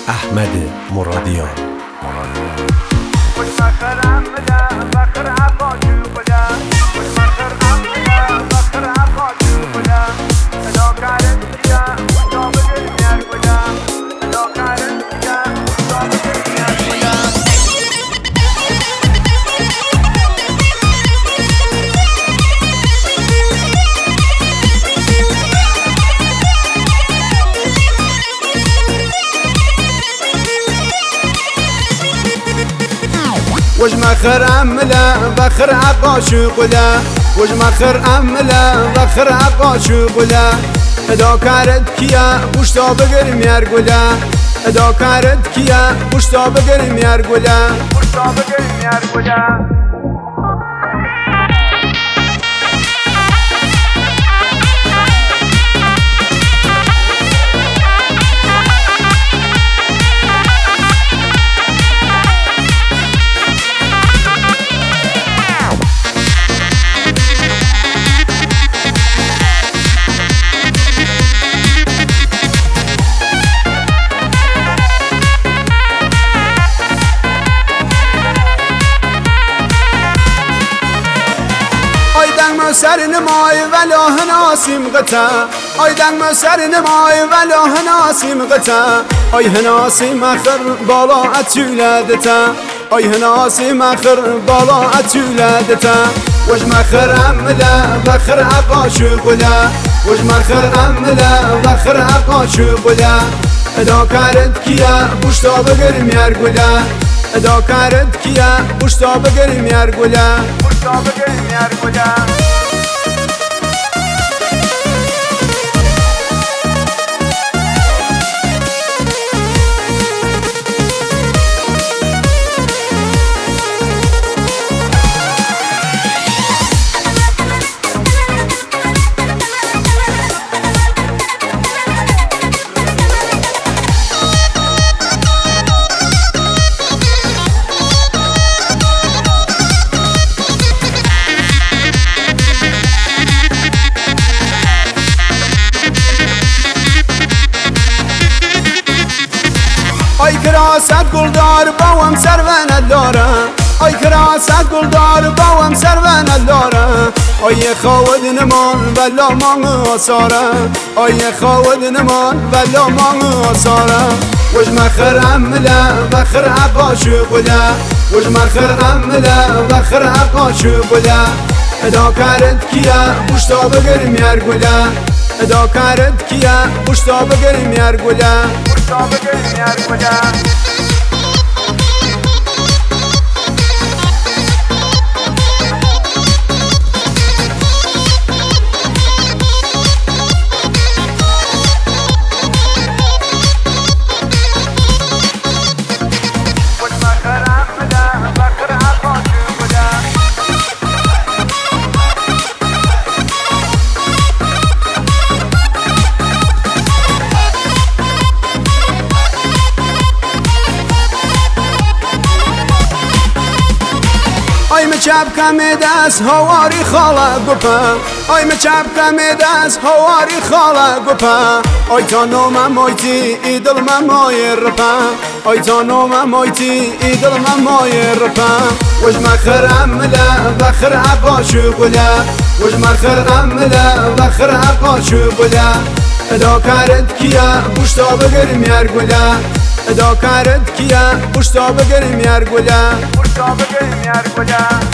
احمد مرادیان. وش مخر عمله بخر عقاش قلا وش مخر عمله بخر عقاش قلا ادا كارد كيا بوشتا بگرم يار قلا ادا كارد كيا بوشتا بگرم يار قلا بوشتا بگرم يار قلا سر نمای ولا هناسیم قطع آی دنگ سر نمای ولا هناسیم قطع آی هناسیم اخر بالا اتولدتا آی هناسیم اخر بالا اتولدتا وش مخر عمله بخر عقاش قلا وش مخر عمله بخر عقاش قلا ادا كارد كيا بوشتا بگرم يار قلا ادا كارد كيا بوشتا بگرم يار قلا بوشتا بگرم يار قلا آی کراست گلدار باوم سرون داره آی کراست گلدار باوم سرون داره آی خود نمان ولا مان آساره آی خود نمان ولا مان آساره وش مخر عمله بخر عقاش قلا وش مخر عمله بخر عقاش قلا ادا كارد كيا بوشتا بگرم يار قلا ادا كارد كيا بوشتا بگرم يار قلا بوشتا بگرم يار قلا آی مچاب کم دست هواری خاله گپا آی مچاب کم دست هواری خاله گپا آی تا نوم مایتی ایدل من مای رپا آی تا نوم مایتی ایدل من مای رپا وش مخر عمله بخر عقاش قلا وش مخر عمله بخر عقاش قلا ادا كارد كيا بوشتا بگرم يار قلا ادا كارد كيا بوشتا بگرم يار قلا بوشتا بگرم يار قلا